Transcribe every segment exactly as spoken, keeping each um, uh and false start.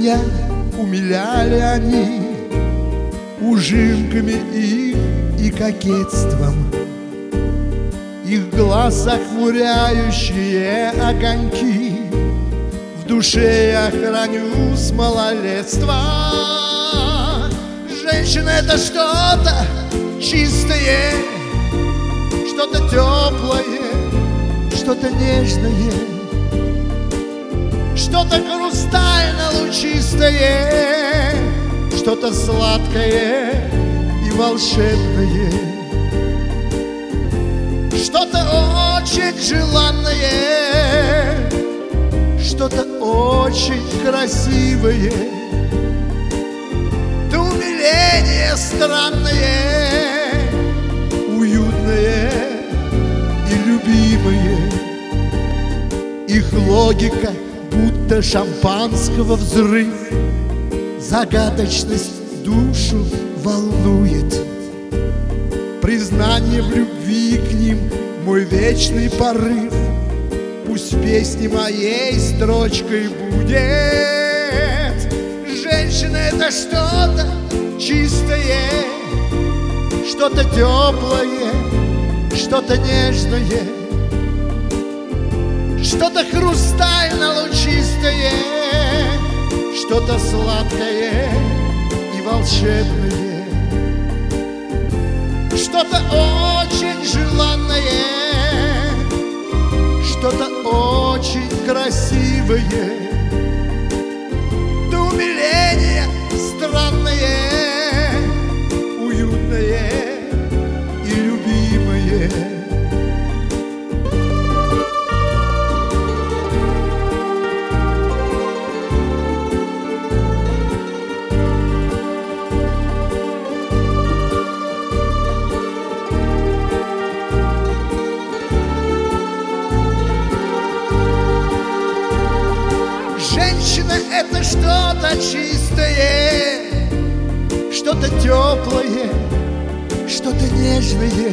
меня умиляли они ужимками их и кокетством. Их глаз охмуряющие огоньки в душе я храню с малолетства. Женщина — это что-то чистое, что-то теплое, что-то нежное, что-то хрустально-лучистое, что-то сладкое и волшебное, что-то очень желанное, что-то очень красивое, до умиления странное, уютное и любимое. Их логика будто шампанского взрыв, загадочность душу волнует. Признание в любви к ним мой вечный порыв. Пусть песни моей строчкой будет. Женщина — это что-то чистое, что-то теплое, что-то нежное, что-то хрустально-лучистое, что-то сладкое и волшебное, что-то очень желанное, что-то очень красивое, до умиления странное, уютное и любимое. Женщина — это что-то чистое, что-то теплое, что-то нежное,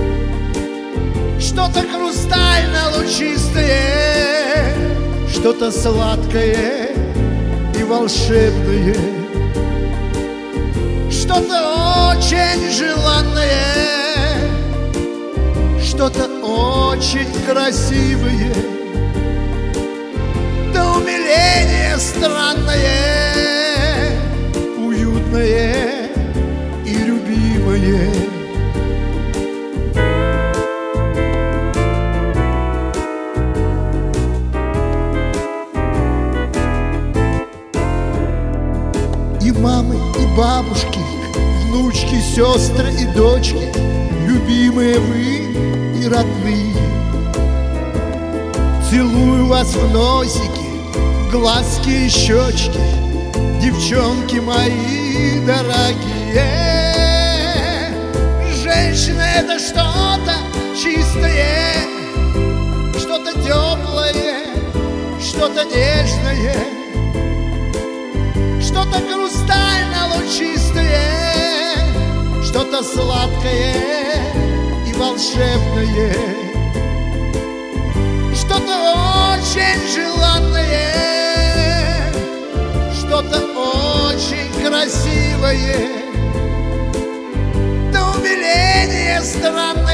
что-то хрустально-лучистое, что-то сладкое и волшебное, что-то очень желанное, что-то очень красивое, до умиления странное, уютное и любимое. И мамы, и бабушки, внучки, сестры и дочки, любимые вы и родные, целую вас в носики, в глазки и щечки, девчонки мои дорогие. Женщина — это что-то чистое, что-то теплое, что-то нежное, что-то хрустально-лучистое, что-то сладкое и волшебное, что-то очень желанное, что-то очень красивое, до умиления странное,